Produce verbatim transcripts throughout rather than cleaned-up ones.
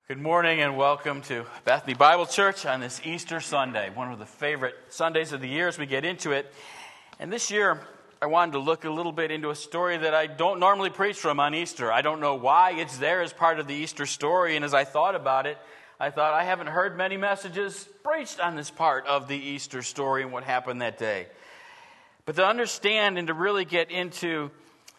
Good morning and welcome to Bethany Bible Church on this Easter Sunday, one of the favorite Sundays of the year as we get into it. And this year, I wanted to look a little bit into a story that I don't normally preach from on Easter. I don't know why it's there as part of the Easter story, and as I thought about it, I thought I haven't heard many messages preached on this part of the Easter story and what happened that day. But to understand and to really get into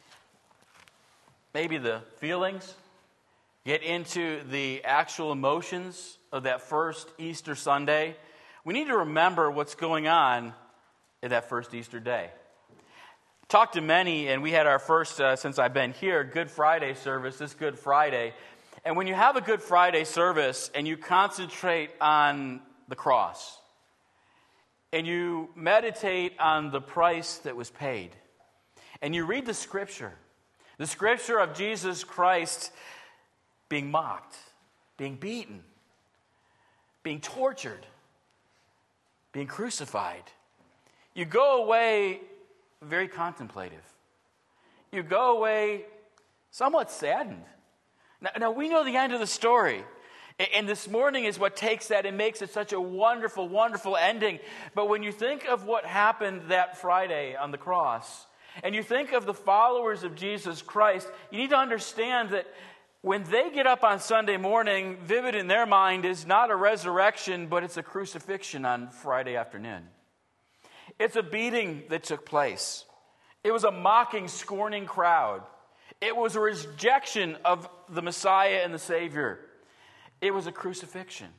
maybe the feelings, get into the actual emotions of that first Easter Sunday, we need to remember what's going on in that first Easter day. Talked to many, and we had our first, uh, since I've been here, Good Friday service, this Good Friday. And when you have a Good Friday service and you concentrate on the cross, and you meditate on the price that was paid, and you read the Scripture, the Scripture of Jesus Christ being mocked, being beaten, being tortured, being crucified, you go away very contemplative. You go away somewhat saddened. Now, now we know the end of the story. And this morning is what takes that and makes it such a wonderful, wonderful ending. But when you think of what happened that Friday on the cross, and you think of the followers of Jesus Christ, you need to understand that when they get up on Sunday morning, vivid in their mind is not a resurrection, but it's a crucifixion on Friday afternoon. It's a beating that took place. It was a mocking, scorning crowd. It was a rejection of the Messiah and the Savior. It was a crucifixion.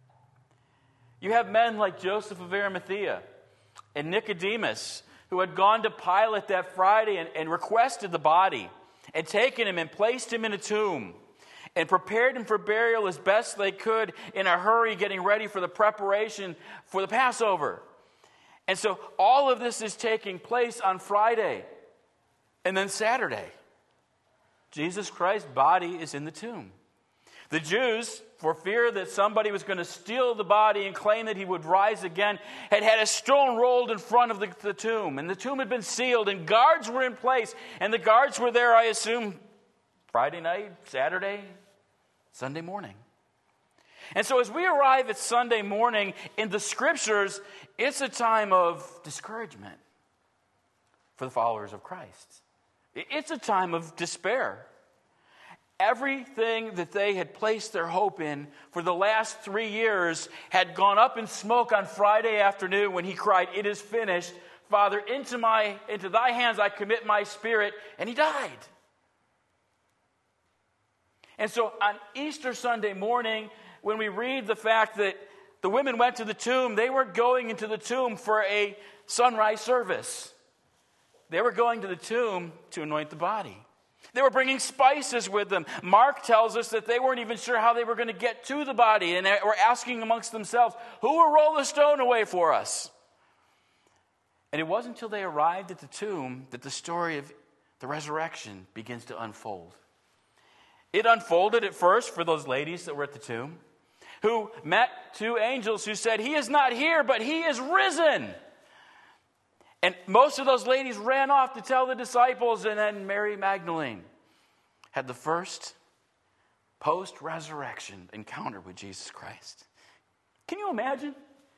You have men like Joseph of Arimathea and Nicodemus who had gone to Pilate that Friday and, and requested the body and taken him and placed him in a tomb and prepared him for burial as best they could in a hurry, getting ready for the preparation for the Passover. And so all of this is taking place on Friday. And then Saturday, Jesus Christ's body is in the tomb. The Jews, for fear that somebody was going to steal the body and claim that he would rise again, had had a stone rolled in front of the, the tomb. And the tomb had been sealed and guards were in place. And the guards were there, I assume, Friday night, Saturday, Sunday morning. And so as we arrive at Sunday morning in the Scriptures, it's a time of discouragement for the followers of Christ. It's a time of despair. Everything that they had placed their hope in for the last three years had gone up in smoke on Friday afternoon when he cried, "It is finished. Father, into my into thy hands I commit my spirit," and he died. And so on Easter Sunday morning, when we read the fact that the women went to the tomb, they weren't going into the tomb for a sunrise service. They were going to the tomb to anoint the body. They were bringing spices with them. Mark tells us that they weren't even sure how they were going to get to the body, and they were asking amongst themselves, "Who will roll the stone away for us?" And it wasn't until they arrived at the tomb that the story of the resurrection begins to unfold. It unfolded at first for those ladies that were at the tomb, who met two angels who said, "He is not here, but he is risen." And most of those ladies ran off to tell the disciples, and then Mary Magdalene had the first post-resurrection encounter with Jesus Christ. Can you imagine?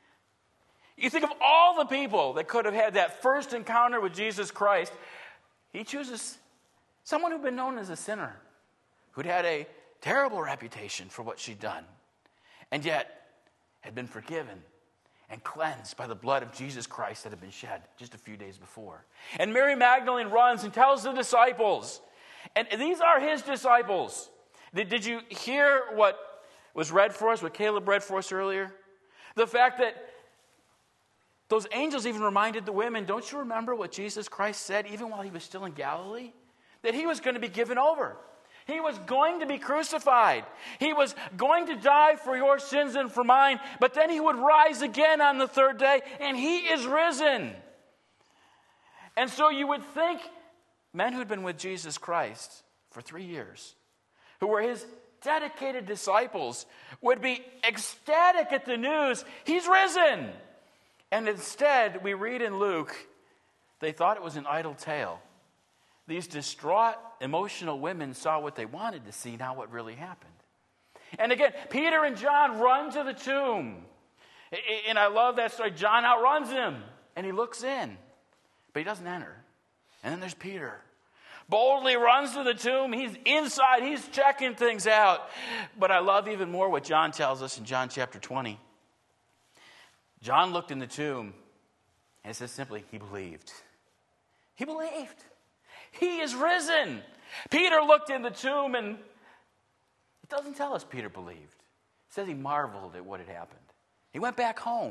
You think of all the people that could have had that first encounter with Jesus Christ. He chooses someone who'd been known as a sinner, who'd had a terrible reputation for what she'd done, and yet had been forgiven and cleansed by the blood of Jesus Christ that had been shed just a few days before. And Mary Magdalene runs and tells the disciples, and these are his disciples. Did, did you hear what was read for us, what Caleb read for us earlier? The fact that those angels even reminded the women, don't you remember what Jesus Christ said even while he was still in Galilee? That he was going to be given over. He was going to be crucified. He was going to die for your sins and for mine, but then he would rise again on the third day, and he is risen. And so you would think men who'd been with Jesus Christ for three years, who were his dedicated disciples, would be ecstatic at the news, he's risen. And instead, we read in Luke, they thought it was an idle tale. These distraught, emotional women saw what they wanted to see, not what really happened. And again, Peter and John run to the tomb. And I love that story. John outruns him, and he looks in, but he doesn't enter. And then there's Peter. Boldly runs to the tomb. He's inside. He's checking things out. But I love even more what John tells us in John chapter twenty. John looked in the tomb, and it says simply, he believed. He believed. He is risen. Peter looked in the tomb, and it doesn't tell us Peter believed. It says he marveled at what had happened. He went back home.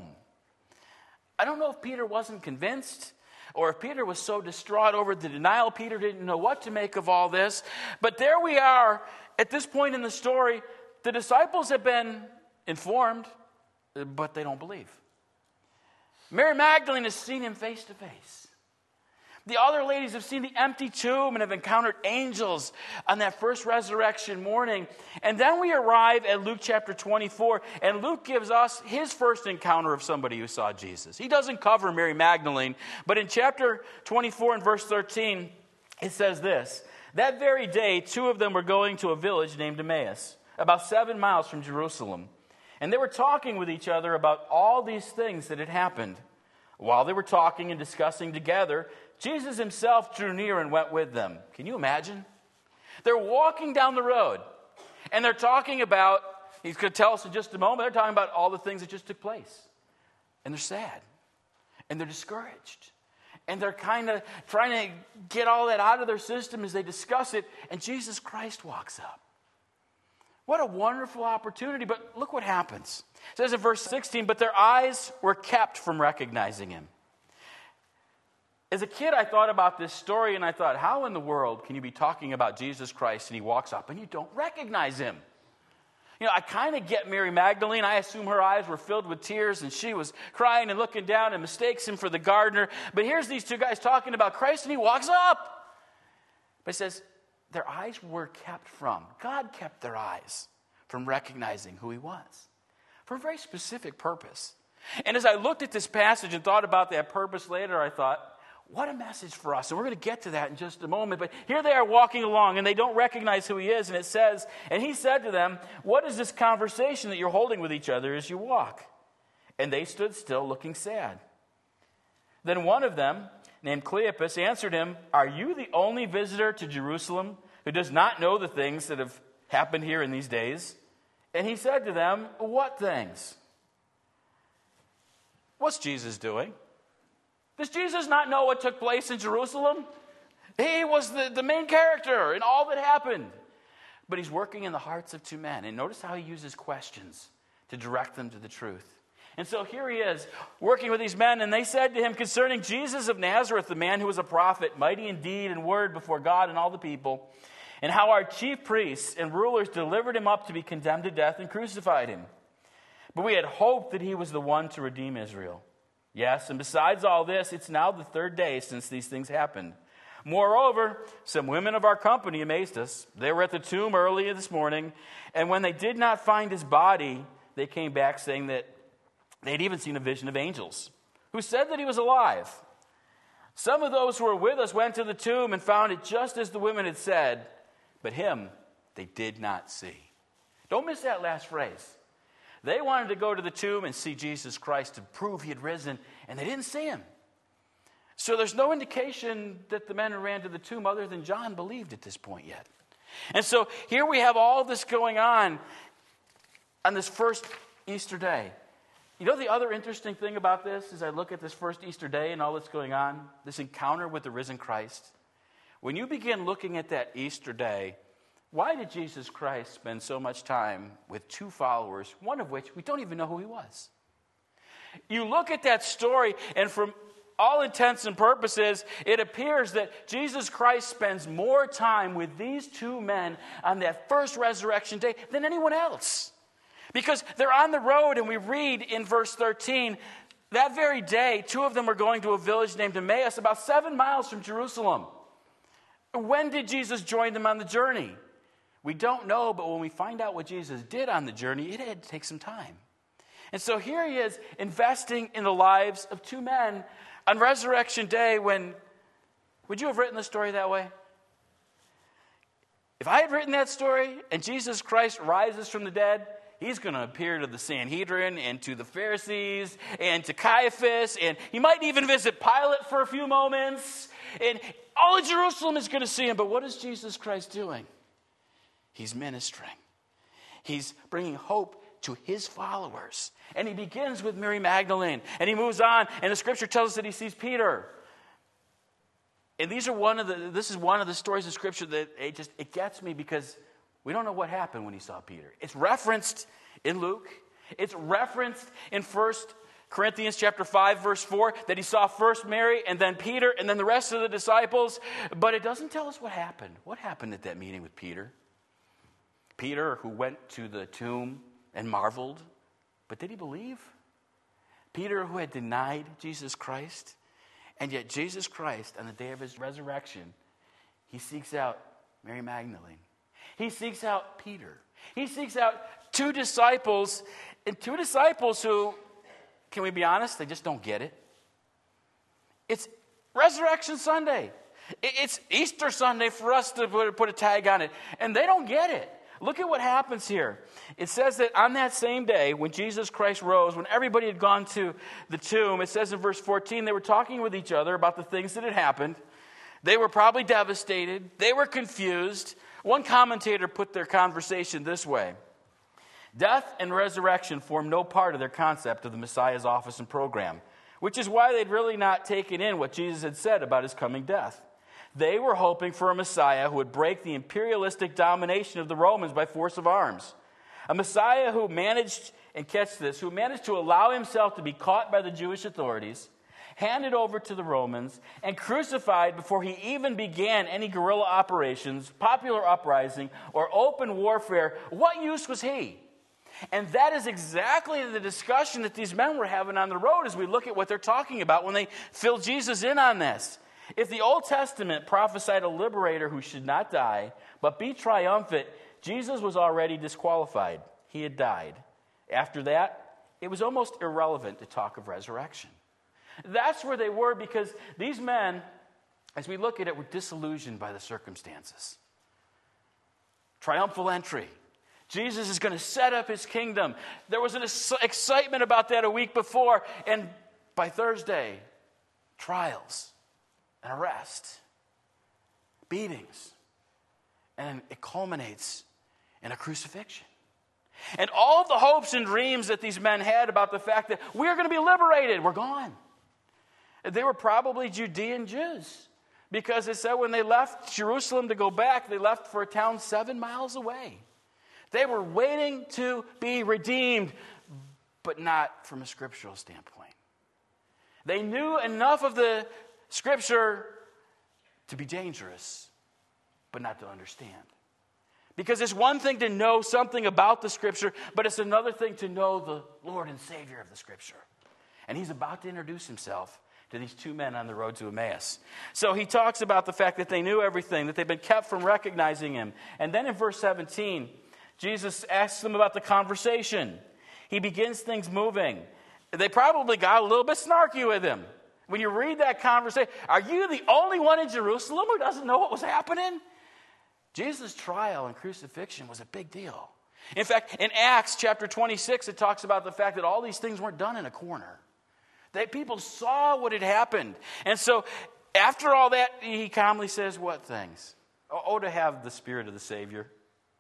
I don't know if Peter wasn't convinced, or if Peter was so distraught over the denial, Peter didn't know what to make of all this. But there we are at this point in the story. The disciples have been informed, but they don't believe. Mary Magdalene has seen him face to face. The other ladies have seen the empty tomb and have encountered angels on that first resurrection morning. And then we arrive at Luke chapter twenty-four, and Luke gives us his first encounter of somebody who saw Jesus. He doesn't cover Mary Magdalene, but in chapter twenty-four and verse thirteen, it says this: that very day, two of them were going to a village named Emmaus, about seven miles from Jerusalem. And they were talking with each other about all these things that had happened. While they were talking and discussing together, Jesus himself drew near and went with them. Can you imagine? They're walking down the road, and they're talking about, he's going to tell us in just a moment, they're talking about all the things that just took place. And they're sad, and they're discouraged, and they're kind of trying to get all that out of their system as they discuss it, and Jesus Christ walks up. What a wonderful opportunity, but look what happens. It says in verse sixteen, but their eyes were kept from recognizing him. As a kid, I thought about this story, and I thought, how in the world can you be talking about Jesus Christ and he walks up and you don't recognize him? You know, I kind of get Mary Magdalene. I assume her eyes were filled with tears, and she was crying and looking down and mistakes him for the gardener. But here's these two guys talking about Christ, and he walks up. But it says, their eyes were kept from. God kept their eyes from recognizing who he was for a very specific purpose. And as I looked at this passage and thought about that purpose later, I thought, what a message for us. And we're going to get to that in just a moment. But here they are walking along, and they don't recognize who he is. And it says, and he said to them, what is this conversation that you're holding with each other as you walk? And they stood still, looking sad. Then one of them, named Cleopas, answered him, are you the only visitor to Jerusalem who does not know the things that have happened here in these days? And he said to them, what things? What's Jesus doing? Does Jesus not know what took place in Jerusalem? He was the, the main character in all that happened. But he's working in the hearts of two men. And notice how he uses questions to direct them to the truth. And so here he is, working with these men, and they said to him concerning Jesus of Nazareth, the man who was a prophet, mighty in deed and word before God and all the people, and how our chief priests and rulers delivered him up to be condemned to death and crucified him. But we had hoped that he was the one to redeem Israel. Yes, and besides all this, it's now the third day since these things happened. Moreover, some women of our company amazed us. They were at the tomb early this morning, and when they did not find his body, they came back saying that they'd even seen a vision of angels, who said that he was alive. Some of those who were with us went to the tomb and found it just as the women had said, but him they did not see. Don't miss that last phrase. They wanted to go to the tomb and see Jesus Christ to prove he had risen, and they didn't see him. So there's no indication that the men who ran to the tomb other than John believed at this point yet. And so here we have all this going on on this first Easter day. You know the other interesting thing about this as I look at this first Easter day and all that's going on, this encounter with the risen Christ? When you begin looking at that Easter day, why did Jesus Christ spend so much time with two followers, one of which we don't even know who he was? You look at that story, and from all intents and purposes, it appears that Jesus Christ spends more time with these two men on that first resurrection day than anyone else. Because they're on the road, and we read in verse thirteen, that very day, two of them were going to a village named Emmaus, about seven miles from Jerusalem. When did Jesus join them on the journey? We don't know, but when we find out what Jesus did on the journey, it had to take some time. And so here he is investing in the lives of two men on Resurrection Day when, would you have written the story that way? If I had written that story and Jesus Christ rises from the dead, he's going to appear to the Sanhedrin and to the Pharisees and to Caiaphas, and he might even visit Pilate for a few moments, and all of Jerusalem is going to see him. But what is Jesus Christ doing? He's ministering. He's bringing hope to his followers. And he begins with Mary Magdalene, and he moves on, and the scripture tells us that he sees Peter. And these are one of the this is one of the stories of scripture that it just it gets me, because we don't know what happened when he saw Peter. It's referenced in Luke. It's referenced in First Corinthians chapter five, verse four, that he saw first Mary and then Peter and then the rest of the disciples. But it doesn't tell us what happened. What happened at that meeting with Peter? Peter, who went to the tomb and marveled, but did he believe? Peter, who had denied Jesus Christ, and yet Jesus Christ, on the day of his resurrection, he seeks out Mary Magdalene. He seeks out Peter. He seeks out two disciples, and two disciples who, can we be honest, they just don't get it. It's Resurrection Sunday. It's Easter Sunday for us to put a tag on it, and they don't get it. Look at what happens here. It says that on that same day, when Jesus Christ rose, when everybody had gone to the tomb, it says in verse fourteen, they were talking with each other about the things that had happened. They were probably devastated. They were confused. One commentator put their conversation this way: death and resurrection form no part of their concept of the Messiah's office and program, which is why they'd really not taken in what Jesus had said about his coming death. They were hoping for a Messiah who would break the imperialistic domination of the Romans by force of arms. A Messiah who managed, and catch this, who managed to allow himself to be caught by the Jewish authorities, handed over to the Romans, and crucified before he even began any guerrilla operations, popular uprising, or open warfare. What use was he? And that is exactly the discussion that these men were having on the road as we look at what they're talking about when they fill Jesus in on this. If the Old Testament prophesied a liberator who should not die, but be triumphant, Jesus was already disqualified. He had died. After that, it was almost irrelevant to talk of resurrection. That's where they were, because these men, as we look at it, were disillusioned by the circumstances. Triumphal entry. Jesus is going to set up his kingdom. There was an excitement about that a week before, and by Thursday, trials. An arrest, beatings, and it culminates in a crucifixion. And all the hopes and dreams that these men had about the fact that we're going to be liberated were gone. They were probably Judean Jews, because it said when they left Jerusalem to go back, they left for a town seven miles away. They were waiting to be redeemed, but not from a scriptural standpoint. They knew enough of the Scripture to be dangerous, but not to understand. Because it's one thing to know something about the Scripture, but it's another thing to know the Lord and Savior of the Scripture. And he's about to introduce himself to these two men on the road to Emmaus. So he talks about the fact that they knew everything, that they've been kept from recognizing him. And then in verse seventeen, Jesus asks them about the conversation. He begins things moving. They probably got a little bit snarky with him. When you read that conversation, are you the only one in Jerusalem who doesn't know what was happening? Jesus' trial and crucifixion was a big deal. In fact, in Acts chapter twenty-six, it talks about the fact that all these things weren't done in a corner. That people saw what had happened. And so after all that, he calmly says, what things? Oh, oh, to have the Spirit of the Savior,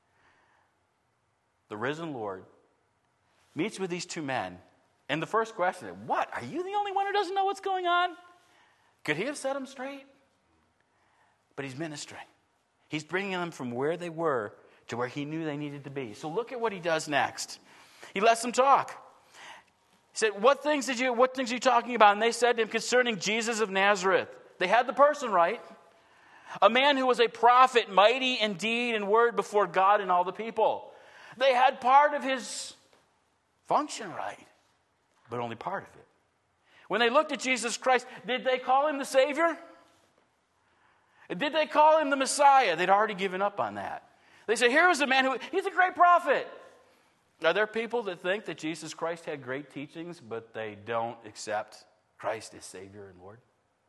the risen Lord, meets with these two men. And the first question is, what? Are you the only one who doesn't know what's going on? Could he have set them straight? But he's ministering. He's bringing them from where they were to where he knew they needed to be. So look at what he does next. He lets them talk. He said, what things did you, what things are you talking about? And they said to him, concerning Jesus of Nazareth. They had the person right. A man who was a prophet, mighty in deed and word before God and all the people. They had part of his function right, but only part of it. When they looked at Jesus Christ, did they call him the Savior? Did they call him the Messiah? They'd already given up on that. They said, here is a man who, he's a great prophet. Are there people that think that Jesus Christ had great teachings, but they don't accept Christ as Savior and Lord?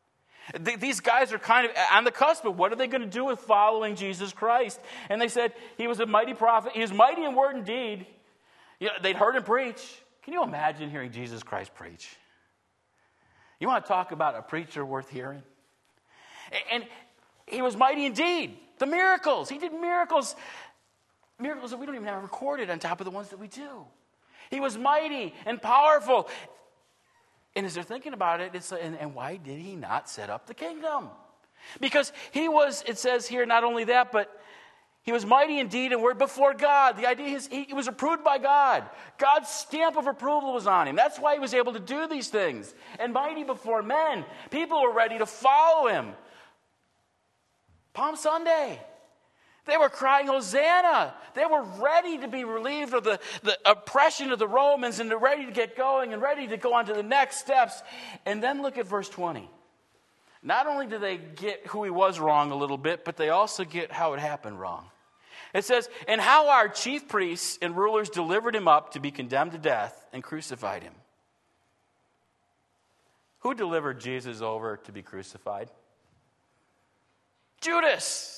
Th- these guys are kind of on the cusp of what are they going to do with following Jesus Christ? And they said he was a mighty prophet. He was mighty in word and deed. You know, they'd heard him preach. Can you imagine hearing Jesus Christ preach? You want to talk about a preacher worth hearing? And he was mighty indeed. The miracles. He did miracles. Miracles that we don't even have recorded on top of the ones that we do. He was mighty and powerful. And as they're thinking about it, it's and, and why did he not set up the kingdom? Because he was, it says here, not only that, but he was mighty in deed and word before God. The idea is he, he was approved by God. God's stamp of approval was on him. That's why he was able to do these things. And mighty before men. People were ready to follow him. Palm Sunday. They were crying, Hosanna. They were ready to be relieved of the, the oppression of the Romans, and they're ready to get going and ready to go on to the next steps. And then look at verse twenty. Not only do they get who he was wrong a little bit, but they also get how it happened wrong. It says, and how our chief priests and rulers delivered him up to be condemned to death and crucified him. Who delivered Jesus over to be crucified? Judas.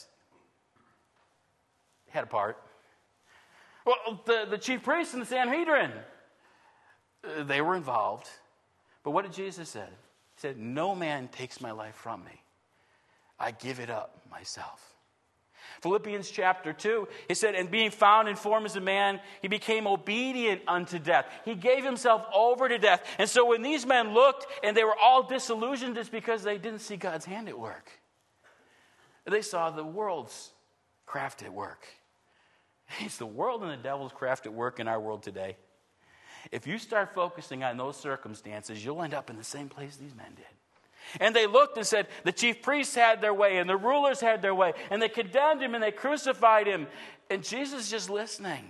Had a part. Well, the, the chief priests and the Sanhedrin, uh, they were involved. But what did Jesus say? He said, no man takes my life from me. I give it up myself. Philippians chapter two, he said, and being found in form as a man, he became obedient unto death. He gave himself over to death. And so when these men looked and they were all disillusioned, it's because they didn't see God's hand at work. They saw the world's craft at work. It's the world and the devil's craft at work in our world today. If you start focusing on those circumstances, you'll end up in the same place these men did. And they looked and said, the chief priests had their way, and the rulers had their way, and they condemned him, and they crucified him. And Jesus is just listening.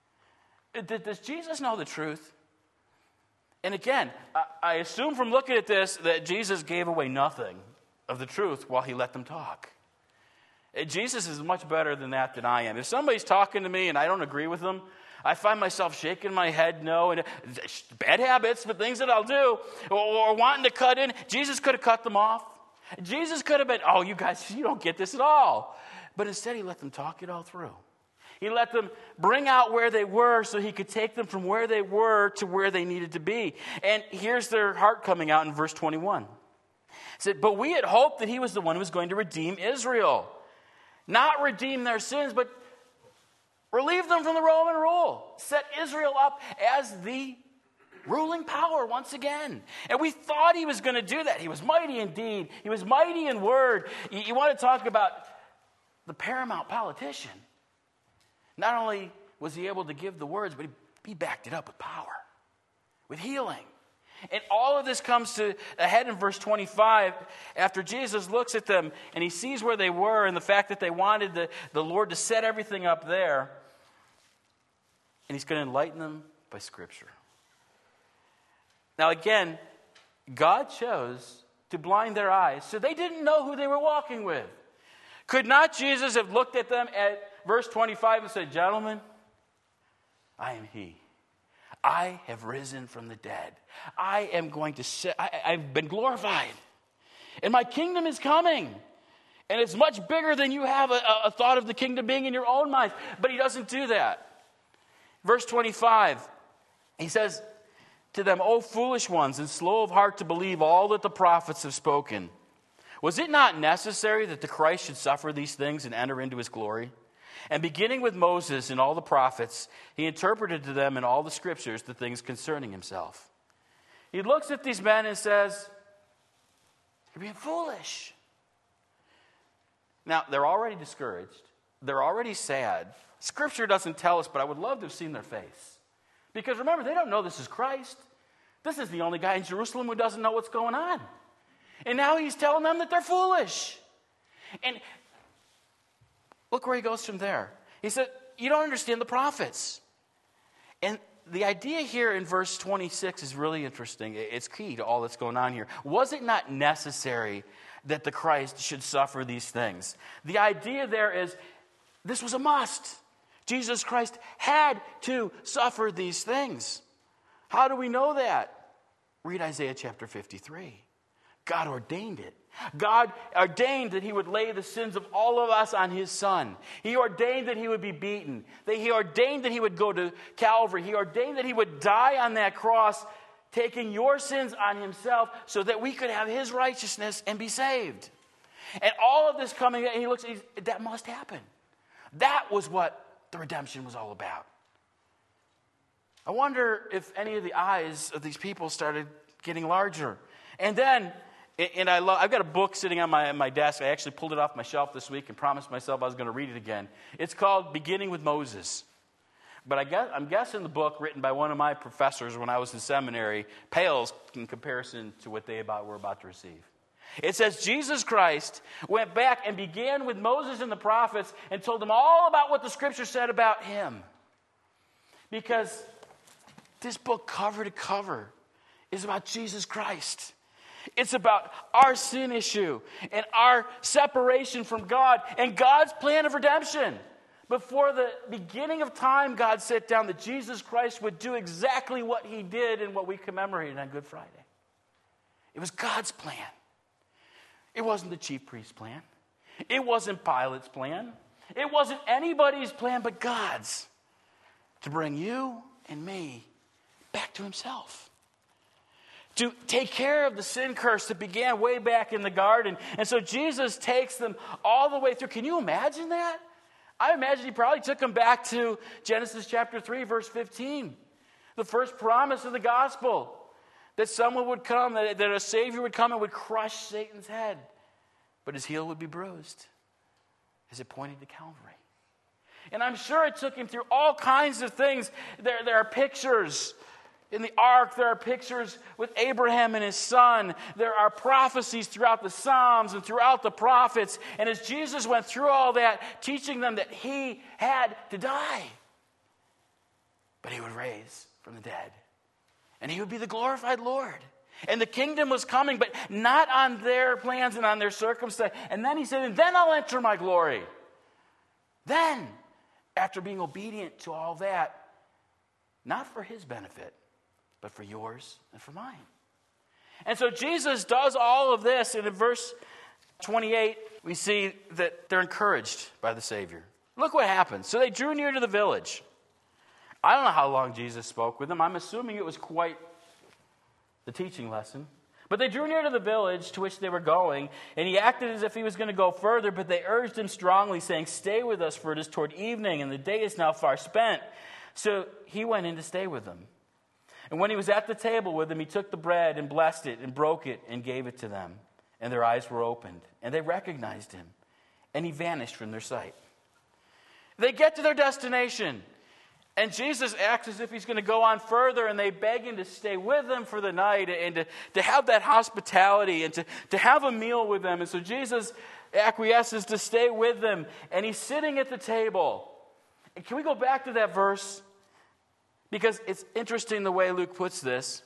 Does Jesus know the truth? And again, I assume from looking at this that Jesus gave away nothing of the truth while he let them talk. Jesus is much better than that than I am. If somebody's talking to me and I don't agree with them, I find myself shaking my head no, and bad habits, but things that I'll do, or, or wanting to cut in. Jesus could have cut them off. Jesus could have been, oh, you guys, you don't get this at all. But instead, he let them talk it all through. He let them bring out where they were so he could take them from where they were to where they needed to be. And here's their heart coming out in verse twenty-one. It said, but we had hoped that he was the one who was going to redeem Israel. Not redeem their sins, but relieve them from the Roman rule. Set Israel up as the ruling power once again. And we thought he was going to do that. He was mighty in deed. He was mighty in word. You, you want to talk about the paramount politician. Not only was he able to give the words, but he, he backed it up with power, with healing. And all of this comes to a head in verse twenty-five after Jesus looks at them and he sees where they were and the fact that they wanted the, the Lord to set everything up there. And he's going to enlighten them by Scripture. Now again, God chose to blind their eyes so they didn't know who they were walking with. Could not Jesus have looked at them at verse twenty-five and said, gentlemen, I am he. I have risen from the dead. I am going to sit, I, I've been glorified. And my kingdom is coming. And it's much bigger than you have a, a thought of the kingdom being in your own mind. But he doesn't do that. Verse twenty-five, he says to them, O foolish ones, and slow of heart to believe all that the prophets have spoken. Was it not necessary that the Christ should suffer these things and enter into his glory? And beginning with Moses and all the prophets, he interpreted to them in all the scriptures the things concerning himself. He looks at these men and says, you're being foolish. Now, they're already discouraged. They're already sad. Scripture doesn't tell us, but I would love to have seen their face. Because remember, they don't know this is Christ. This is the only guy in Jerusalem who doesn't know what's going on. And now he's telling them that they're foolish. And look where he goes from there. He said, you don't understand the prophets. And the idea here in verse twenty-six is really interesting. It's key to all that's going on here. Was it not necessary that the Christ should suffer these things? The idea there is this was a must. Jesus Christ had to suffer these things. How do we know that? Read Isaiah chapter fifty-three. God ordained it. God ordained that he would lay the sins of all of us on his son. He ordained that he would be beaten. That he ordained that he would go to Calvary. He ordained that he would die on that cross, taking your sins on himself so that we could have his righteousness and be saved. And all of this coming, and he looks, he's, that must happen. That was what the redemption was all about. I wonder if any of the eyes of these people started getting larger. And then, and I love, I've got a book sitting on my, my desk. I actually pulled it off my shelf this week and promised myself I was going to read it again. It's called Beginning with Moses. But I guess, I'm guessing the book, written by one of my professors when I was in seminary, pales in comparison to what they about were about to receive. It says Jesus Christ went back and began with Moses and the prophets and told them all about what the Scripture said about him. Because this book, cover to cover, is about Jesus Christ. It's about our sin issue and our separation from God and God's plan of redemption. Before the beginning of time, God set down that Jesus Christ would do exactly what he did and what we commemorated on Good Friday. It was God's plan. It wasn't the chief priest's plan. It wasn't Pilate's plan. It wasn't anybody's plan but God's, to bring you and me back to himself. To take care of the sin curse that began way back in the garden. And so Jesus takes them all the way through. Can you imagine that? I imagine he probably took them back to Genesis chapter three, verse fifteen. The first promise of the gospel. That someone would come, that, that a Savior would come and would crush Satan's head. But his heel would be bruised as it pointed to Calvary. And I'm sure it took him through all kinds of things. There, there are pictures in the ark. There are pictures with Abraham and his son. There are prophecies throughout the Psalms and throughout the prophets. And as Jesus went through all that, teaching them that he had to die, but he would raise from the dead. And he would be the glorified Lord. And the kingdom was coming, but not on their plans and on their circumstance. And then he said, and then I'll enter my glory. Then, after being obedient to all that, not for his benefit, but for yours and for mine. And so Jesus does all of this. And in verse twenty-eight, we see that they're encouraged by the Savior. Look what happens. So they drew near to the village. I don't know how long Jesus spoke with them. I'm assuming it was quite the teaching lesson. But they drew near to the village to which they were going, and he acted as if he was going to go further, but they urged him strongly, saying, stay with us, for it is toward evening, and the day is now far spent. So he went in to stay with them. And when he was at the table with them, he took the bread and blessed it and broke it and gave it to them. And their eyes were opened, and they recognized him, and he vanished from their sight. They get to their destination. And Jesus acts as if he's going to go on further, and they beg him to stay with them for the night and to, to have that hospitality and to, to have a meal with them. And so Jesus acquiesces to stay with them, and he's sitting at the table. And can we go back to that verse? Because it's interesting the way Luke puts this.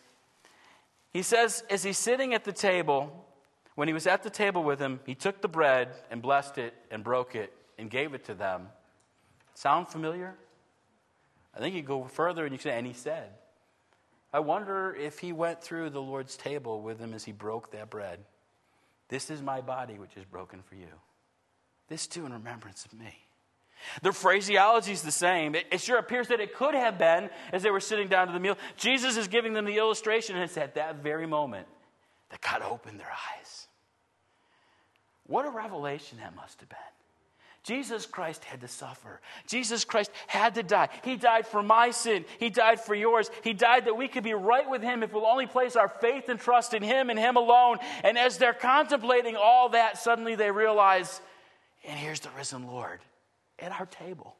He says, as he's sitting at the table, when he was at the table with them, he took the bread and blessed it and broke it and gave it to them. Sound familiar? I think you go further and you say, and he said. I wonder if he went through the Lord's table with him as he broke that bread. This is my body which is broken for you. This too in remembrance of me. The phraseology is the same. It, it sure appears that it could have been as they were sitting down to the meal. Jesus is giving them the illustration, and it's at that very moment that God opened their eyes. What a revelation that must have been. Jesus Christ had to suffer. Jesus Christ had to die. He died for my sin. He died for yours. He died that we could be right with him if we'll only place our faith and trust in him and him alone. And as they're contemplating all that, suddenly they realize, and here's the risen Lord at our table.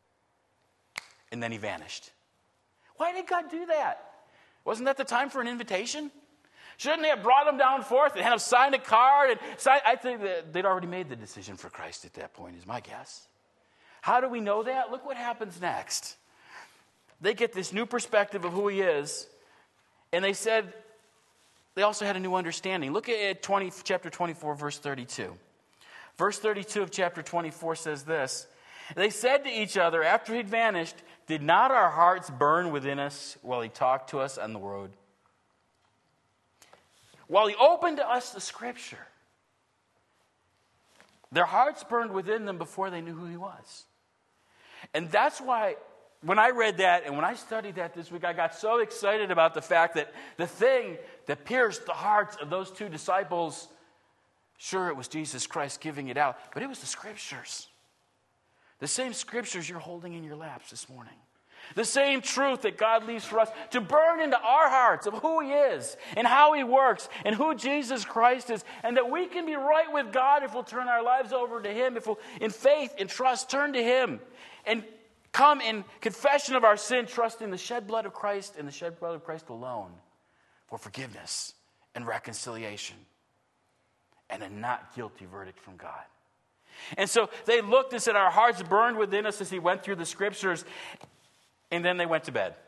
And then he vanished. Why did God do that? Wasn't that the time for an invitation? Shouldn't they have brought him down forth and had him sign a card? And sign, I think that they'd already made the decision for Christ at that point, is my guess. How do we know that? Look what happens next. They get this new perspective of who he is, and they said they also had a new understanding. Look at twenty, chapter twenty-four, verse thirty-two. Verse thirty-two of chapter twenty-four says this. They said to each other after he'd vanished, did not our hearts burn within us while he talked to us on the road? while he opened to us the Scripture, their hearts burned within them before they knew who he was. And that's why when I read that and when I studied that this week, I got so excited about the fact that the thing that pierced the hearts of those two disciples, sure, it was Jesus Christ giving it out, but it was the Scriptures. The same Scriptures you're holding in your laps this morning. The same truth that God leaves for us to burn into our hearts of who he is and how he works and who Jesus Christ is, and that we can be right with God if we'll turn our lives over to him, if we'll, in faith and trust, turn to him and come in confession of our sin, trusting the shed blood of Christ and the shed blood of Christ alone for forgiveness and reconciliation and a not guilty verdict from God. And so they looked and said, our hearts burned within us as he went through the Scriptures. And then they went to bed.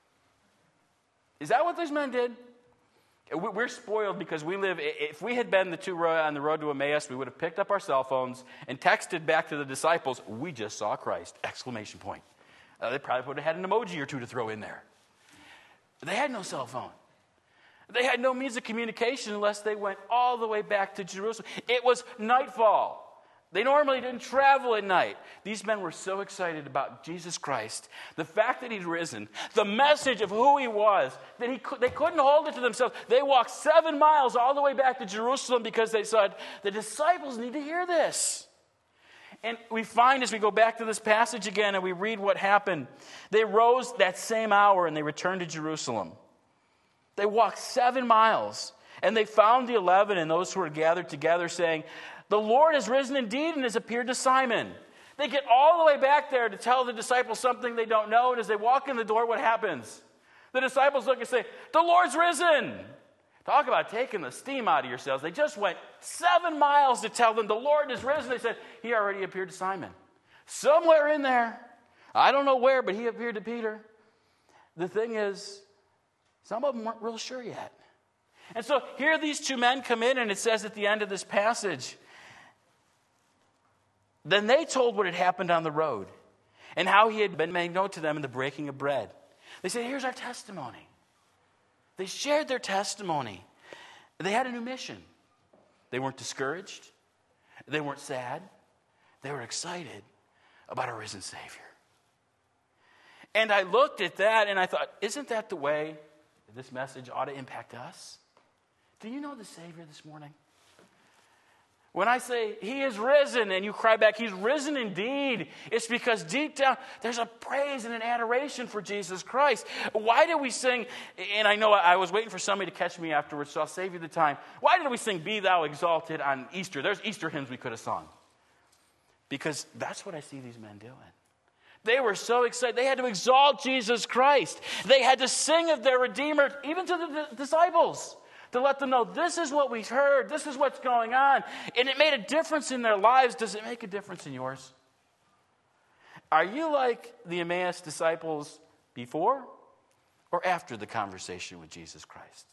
Is that what these men did? We're spoiled because we live, if we had been the two on the road to Emmaus, we would have picked up our cell phones and texted back to the disciples, we just saw Christ, exclamation point. Uh, they probably would have had an emoji or two to throw in there. They had no cell phone. They had no means of communication unless they went all the way back to Jerusalem. It was nightfall. They normally didn't travel at night. These men were so excited about Jesus Christ, the fact that he'd risen, the message of who he was, that he could, they couldn't hold it to themselves. They walked seven miles all the way back to Jerusalem because they said, the disciples need to hear this. And we find as we go back to this passage again and we read what happened, they rose that same hour and they returned to Jerusalem. They walked seven miles and they found the eleven and those who were gathered together saying, the Lord has risen indeed and has appeared to Simon. They get all the way back there to tell the disciples something they don't know. And as they walk in the door, what happens? The disciples look and say, the Lord's risen. Talk about taking the steam out of yourselves. They just went seven miles to tell them the Lord is risen. They said, he already appeared to Simon. Somewhere in there, I don't know where, but he appeared to Peter. The thing is, some of them weren't real sure yet. And so here these two men come in, and it says at the end of this passage, then they told what had happened on the road and how he had been made known to them in the breaking of bread. They said, here's our testimony. They shared their testimony. They had a new mission. They weren't discouraged. They weren't sad. They were excited about a risen Savior. And I looked at that and I thought, isn't that the way this message ought to impact us? Do you know the Savior this morning? When I say, he is risen, and you cry back, he's risen indeed, it's because deep down, there's a praise and an adoration for Jesus Christ. Why do we sing, and I know I was waiting for somebody to catch me afterwards, so I'll save you the time. Why did we sing, Be Thou Exalted on Easter? There's Easter hymns we could have sung. Because that's what I see these men doing. They were so excited. They had to exalt Jesus Christ. They had to sing of their Redeemer, even to the disciples, to let them know, this is what we've heard, this is what's going on. And it made a difference in their lives. Does it make a difference in yours? Are you like the Emmaus disciples before or after the conversation with Jesus Christ?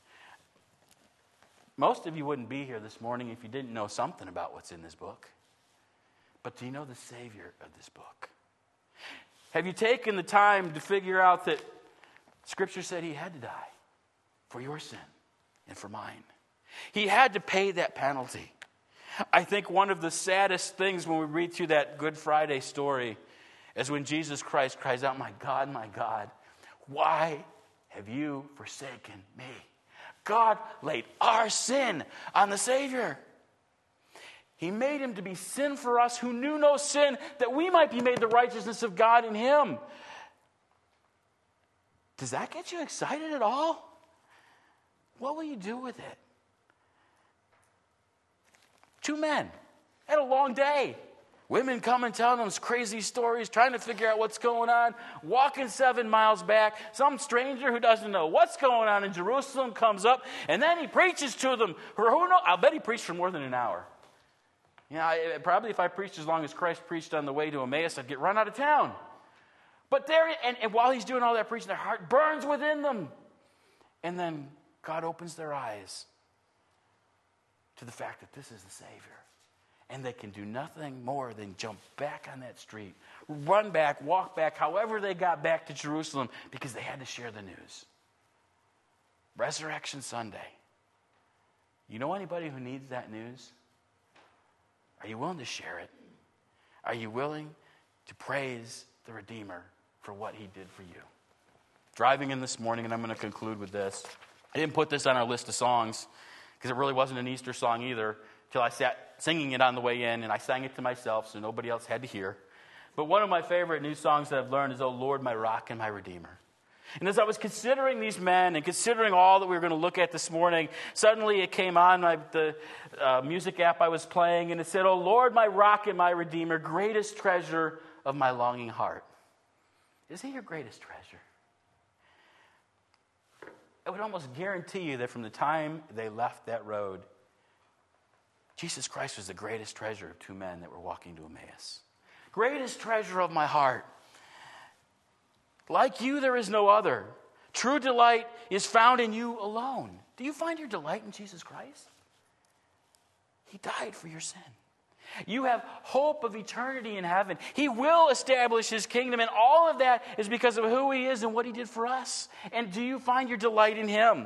Most of you wouldn't be here this morning if you didn't know something about what's in this book. But do you know the Savior of this book? Have you taken the time to figure out that Scripture said he had to die for your sin and for mine? He had to pay that penalty. I think one of the saddest things when we read through that Good Friday story is when Jesus Christ cries out, my God, my God, why have you forsaken me? God laid our sin on the Savior. He made him to be sin for us who knew no sin, that we might be made the righteousness of God in him. Does that get you excited at all? What will you do with it? Two men had a long day. Women come and tell them crazy stories, trying to figure out what's going on, walking seven miles back. Some stranger who doesn't know what's going on in Jerusalem comes up, and then he preaches to them. Or who knows? I'll bet he preached for more than an hour. You know, I, probably if I preached as long as Christ preached on the way to Emmaus, I'd get run out of town. But there, and, and while he's doing all that preaching, their heart burns within them. And then God opens their eyes to the fact that this is the Savior. And they can do nothing more than jump back on that street, run back, walk back, however they got back to Jerusalem, because they had to share the news. Resurrection Sunday. You know anybody who needs that news? Are you willing to share it? Are you willing to praise the Redeemer for what he did for you? Driving in this morning, and I'm going to conclude with this. I didn't put this on our list of songs because it really wasn't an Easter song either until I sat singing it on the way in, and I sang it to myself so nobody else had to hear. But one of my favorite new songs that I've learned is, "Oh Lord, my rock and my Redeemer." And as I was considering these men and considering all that we were going to look at this morning, suddenly it came on my, the uh, music app I was playing, and it said, "Oh Lord, my rock and my Redeemer, greatest treasure of my longing heart." Is he your greatest treasure? I would almost guarantee you that from the time they left that road, Jesus Christ was the greatest treasure of two men that were walking to Emmaus. Greatest treasure of my heart. Like you, there is no other. True delight is found in you alone. Do you find your delight in Jesus Christ? He died for your sin. You have hope of eternity in heaven. He will establish his kingdom, and all of that is because of who he is and what he did for us. And do you find your delight in him?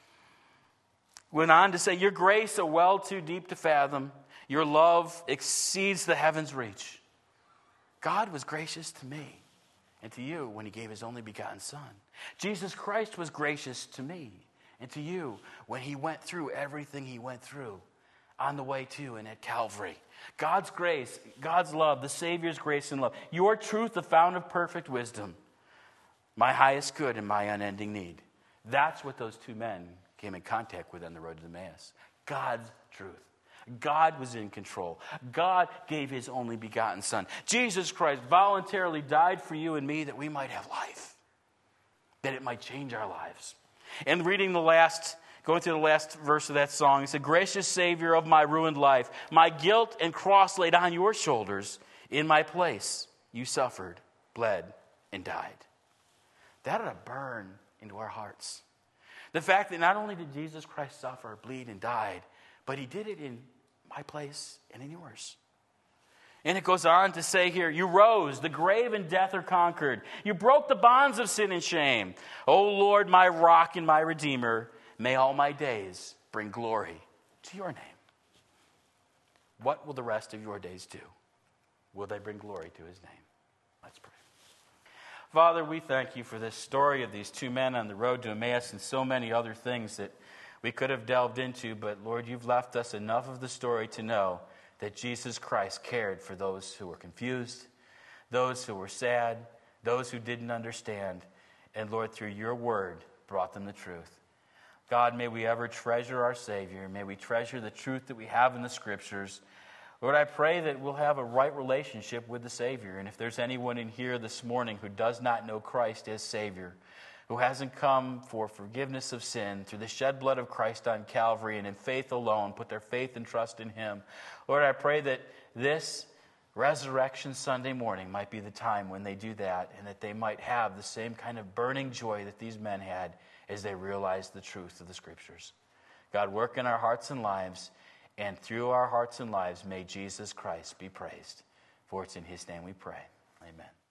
Went on to say, your grace, a well too deep to fathom. Your love exceeds the heavens' reach. God was gracious to me and to you when he gave his only begotten Son. Jesus Christ was gracious to me and to you when he went through everything he went through on the way to and at Calvary. God's grace, God's love, the Savior's grace and love. Your truth, the fount of perfect wisdom. My highest good and my unending need. That's what those two men came in contact with on the road to Emmaus. God's truth. God was in control. God gave his only begotten Son. Jesus Christ voluntarily died for you and me that we might have life. That it might change our lives. And reading the last, going through the last verse of that song, it said, "Gracious Savior of my ruined life, my guilt and cross laid on your shoulders. In my place you suffered, bled, and died." That ought to burn into our hearts. The fact that not only did Jesus Christ suffer, bleed, and died, but he did it in my place and in yours. And it goes on to say here, you rose, the grave and death are conquered. You broke the bonds of sin and shame. O Lord, my rock and my Redeemer, may all my days bring glory to your name. What will the rest of your days do? Will they bring glory to his name? Let's pray. Father, we thank you for this story of these two men on the road to Emmaus and so many other things that we could have delved into, but Lord, you've left us enough of the story to know that Jesus Christ cared for those who were confused, those who were sad, those who didn't understand, and Lord, through your word, brought them the truth. God, may we ever treasure our Savior. May we treasure the truth that we have in the Scriptures. Lord, I pray that we'll have a right relationship with the Savior. And if there's anyone in here this morning who does not know Christ as Savior, who hasn't come for forgiveness of sin through the shed blood of Christ on Calvary and in faith alone, put their faith and trust in him. Lord, I pray that this Resurrection Sunday morning might be the time when they do that, and that they might have the same kind of burning joy that these men had as they realized the truth of the Scriptures. God, work in our hearts and lives, and through our hearts and lives, may Jesus Christ be praised. For it's in his name we pray. Amen.